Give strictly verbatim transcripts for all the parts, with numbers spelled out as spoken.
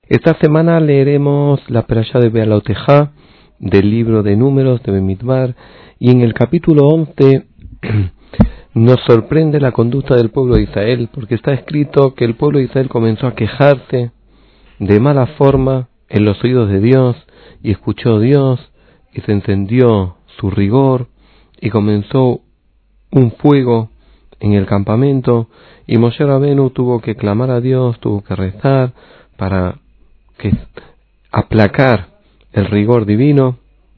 Esta semana leeremos la perashá de Bealotejá del libro de Números de Bemidbar, y en el capítulo once nos sorprende la conducta del pueblo de Israel, porque está escrito que el pueblo de Israel comenzó a quejarse de mala forma en los oídos de Dios, y escuchó Dios, y se encendió su rigor, y comenzó un fuego en el campamento, y Moshe Rabenu tuvo que clamar a Dios, tuvo que rezar para que aplacar el rigor divino,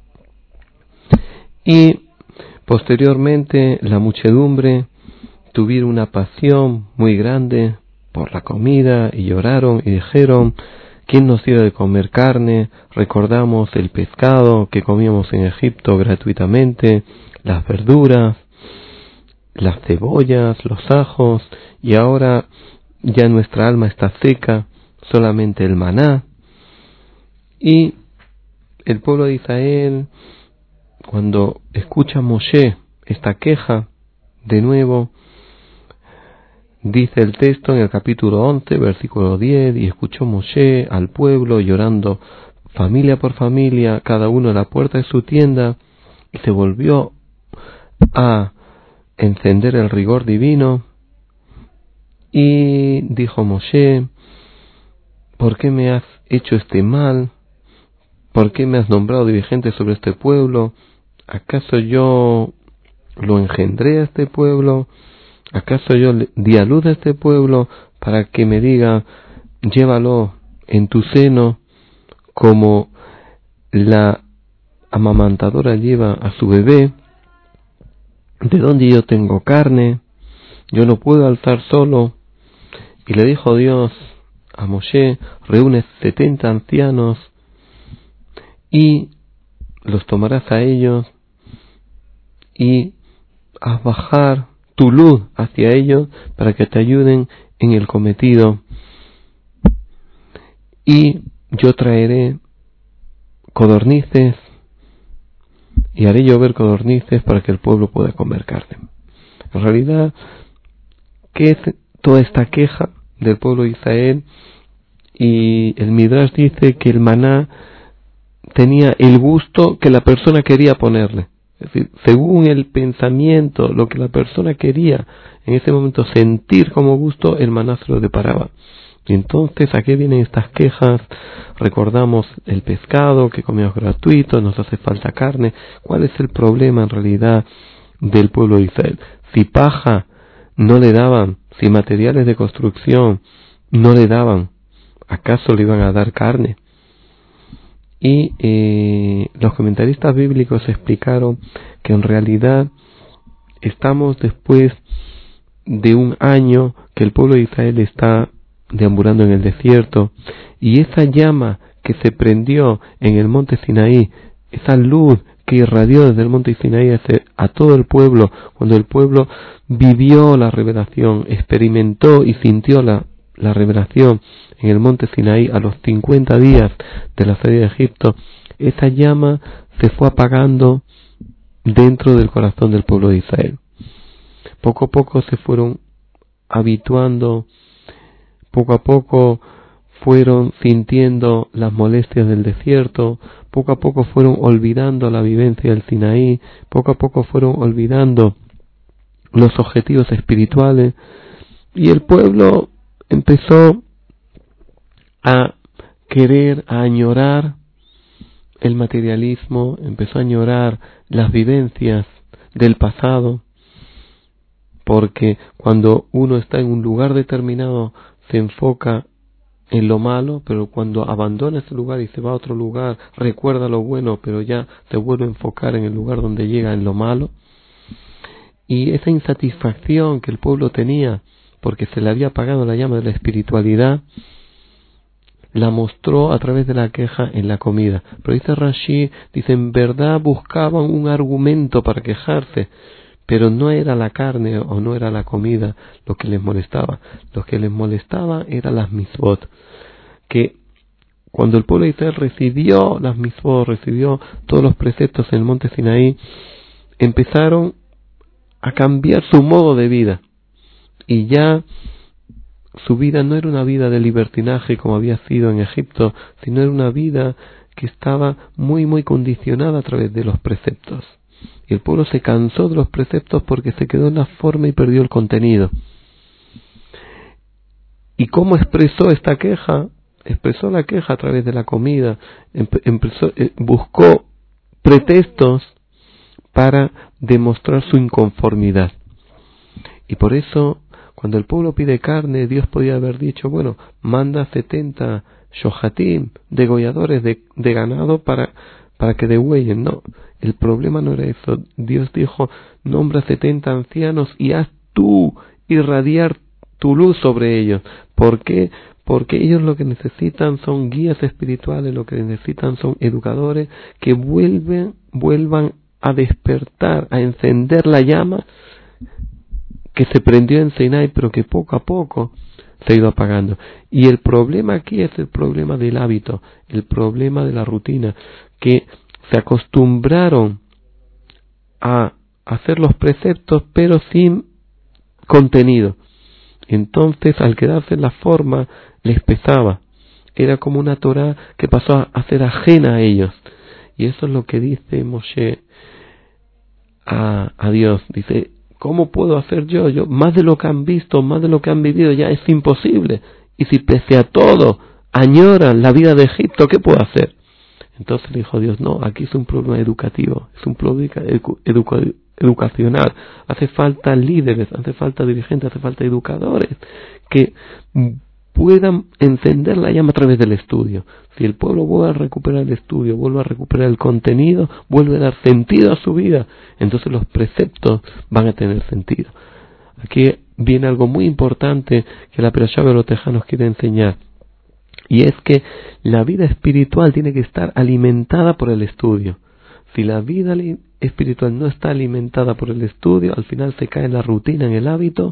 y posteriormente la muchedumbre tuvieron una pasión muy grande por la comida y lloraron y dijeron: ¿quién nos diera de comer carne? Recordamos el pescado que comíamos en Egipto gratuitamente, las verduras, las cebollas, los ajos, y ahora ya nuestra alma está seca, solamente el maná. Y el pueblo de Israel, cuando escucha a Moshe esta queja, de nuevo, dice el texto en el capítulo once, versículo diez, y escuchó Moshe al pueblo llorando familia por familia, cada uno a la puerta de su tienda, y se volvió a encender el rigor divino, y dijo Moshe: ¿por qué me has hecho este mal? ¿Por qué me has nombrado dirigente sobre este pueblo? ¿Acaso yo lo engendré a este pueblo? ¿Acaso yo di a luz a este pueblo para que me diga: llévalo en tu seno como la amamantadora lleva a su bebé? ¿De dónde yo tengo carne? Yo no puedo alzar solo. Y le dijo Dios a Moshe: reúne setenta ancianos y los tomarás a ellos y haz bajar tu luz hacia ellos para que te ayuden en el cometido, y yo traeré codornices y haré llover codornices para que el pueblo pueda comer carne. En realidad, ¿qué es toda esta queja del pueblo de Israel? Y el Midrash dice que el maná tenía el gusto que la persona quería ponerle. Es decir, según el pensamiento, lo que la persona quería en ese momento sentir como gusto, el maná se lo deparaba. Y entonces, ¿a qué vienen estas quejas? Recordamos el pescado que comíamos gratuito, nos hace falta carne. ¿Cuál es el problema en realidad del pueblo de Israel? Si paja no le daban, si materiales de construcción no le daban, ¿acaso le iban a dar carne? Y eh, los comentaristas bíblicos explicaron que en realidad estamos después de un año que el pueblo de Israel está deambulando en el desierto, y esa llama que se prendió en el monte Sinaí, esa luz que irradió desde el monte Sinaí a todo el pueblo, cuando el pueblo vivió la revelación, experimentó y sintió la, la revelación en el monte Sinaí a los cincuenta días de la salida de Egipto, esa llama se fue apagando dentro del corazón del pueblo de Israel. Poco a poco se fueron habituando, poco a poco fueron sintiendo las molestias del desierto, poco a poco fueron olvidando la vivencia del Sinaí, poco a poco fueron olvidando los objetivos espirituales, y el pueblo empezó a querer, a añorar el materialismo, empezó a añorar las vivencias del pasado, porque cuando uno está en un lugar determinado se enfoca en lo malo, pero cuando abandona ese lugar y se va a otro lugar, recuerda lo bueno, pero ya se vuelve a enfocar en el lugar donde llega en lo malo. Y esa insatisfacción que el pueblo tenía porque se le había apagado la llama de la espiritualidad, la mostró a través de la queja en la comida. Pero dice Rashi, dice, en verdad buscaban un argumento para quejarse, pero no era la carne o no era la comida lo que les molestaba. Lo que les molestaba eran las mitzvot, que cuando el pueblo de Israel recibió las mitzvot, recibió todos los preceptos en el monte Sinaí, empezaron a cambiar su modo de vida, y ya su vida no era una vida de libertinaje como había sido en Egipto, sino era una vida que estaba muy muy condicionada a través de los preceptos. Y el pueblo se cansó de los preceptos porque se quedó en la forma y perdió el contenido. ¿Y cómo expresó esta queja? Expresó la queja a través de la comida, empezó, eh, buscó pretextos para demostrar su inconformidad. Y por eso, cuando el pueblo pide carne, Dios podía haber dicho, bueno, manda setenta shohatim, degolladores de, de ganado para, para que degüellen. No, el problema no era eso. Dios dijo, nombra setenta ancianos y haz tú irradiar tu luz sobre ellos. ¿Por qué? Porque ellos lo que necesitan son guías espirituales, lo que necesitan son educadores que vuelven, vuelvan a despertar, a encender la llama que se prendió en Sinai, pero que poco a poco se ha ido apagando. Y el problema aquí es el problema del hábito, el problema de la rutina, que se acostumbraron a hacer los preceptos, pero sin contenido. Entonces, al quedarse en la forma, les pesaba. Era como una Torah que pasó a ser ajena a ellos. Y eso es lo que dice Moshe a, a Dios. Dice, ¿cómo puedo hacer yo? Yo? Más de lo que han visto, más de lo que han vivido, ya es imposible. Y si pese a todo añoran la vida de Egipto, ¿qué puedo hacer? Entonces le dijo Dios, no, aquí es un problema educativo, es un problema edu educa educacional. Hace falta líderes, hace falta dirigentes, hace falta educadores que puedan encender la llama a través del estudio. Si el pueblo vuelve a recuperar el estudio, vuelve a recuperar el contenido, vuelve a dar sentido a su vida, entonces los preceptos van a tener sentido. Aquí viene algo muy importante que la Perashá Beroteja nos quiere enseñar. Y es que la vida espiritual tiene que estar alimentada por el estudio. Si la vida espiritual no está alimentada por el estudio, al final se cae en la rutina, en el hábito,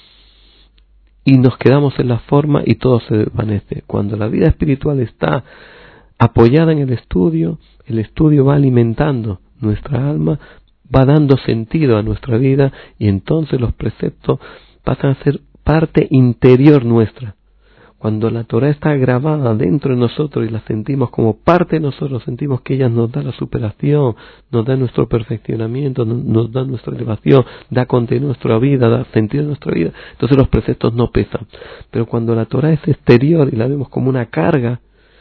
y nos quedamos en la forma y todo se desvanece. Cuando la vida espiritual está apoyada en el estudio, el estudio va alimentando nuestra alma, va dando sentido a nuestra vida, y entonces los preceptos pasan a ser parte interior nuestra. Cuando la Torah está grabada dentro de nosotros y la sentimos como parte de nosotros, sentimos que ella nos da la superación, nos da nuestro perfeccionamiento, nos da nuestra elevación, da contenido a nuestra vida, da sentido a nuestra vida, entonces los preceptos no pesan. Pero cuando la Torah es exterior y la vemos como una carga,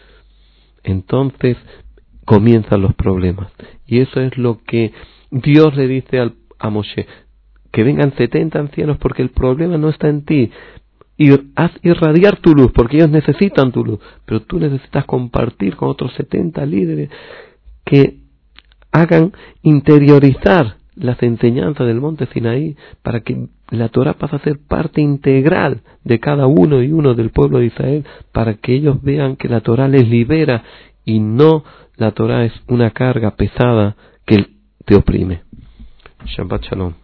entonces comienzan los problemas. Y eso es lo que Dios le dice al, a Moshe, que vengan setenta ancianos porque el problema no está en ti. Y haz irradiar tu luz, porque ellos necesitan tu luz, pero tú necesitas compartir con otros setenta líderes que hagan interiorizar las enseñanzas del monte Sinaí para que la Torah pase a ser parte integral de cada uno y uno del pueblo de Israel, para que ellos vean que la Torah les libera y no la Torah es una carga pesada que te oprime. Shabbat Shalom.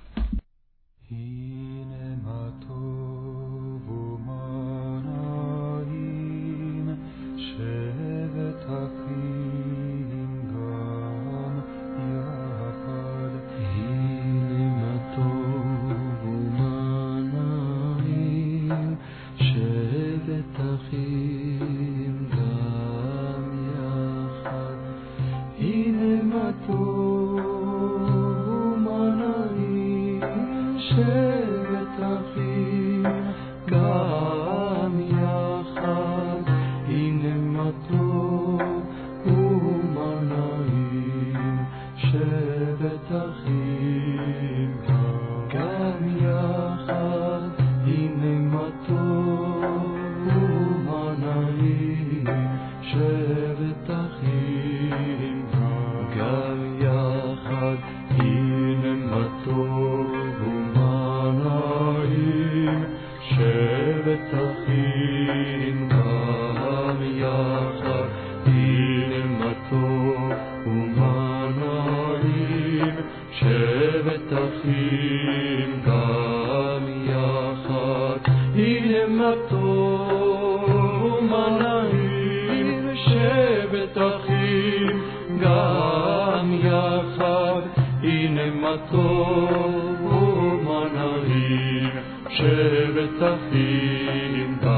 שבט אחים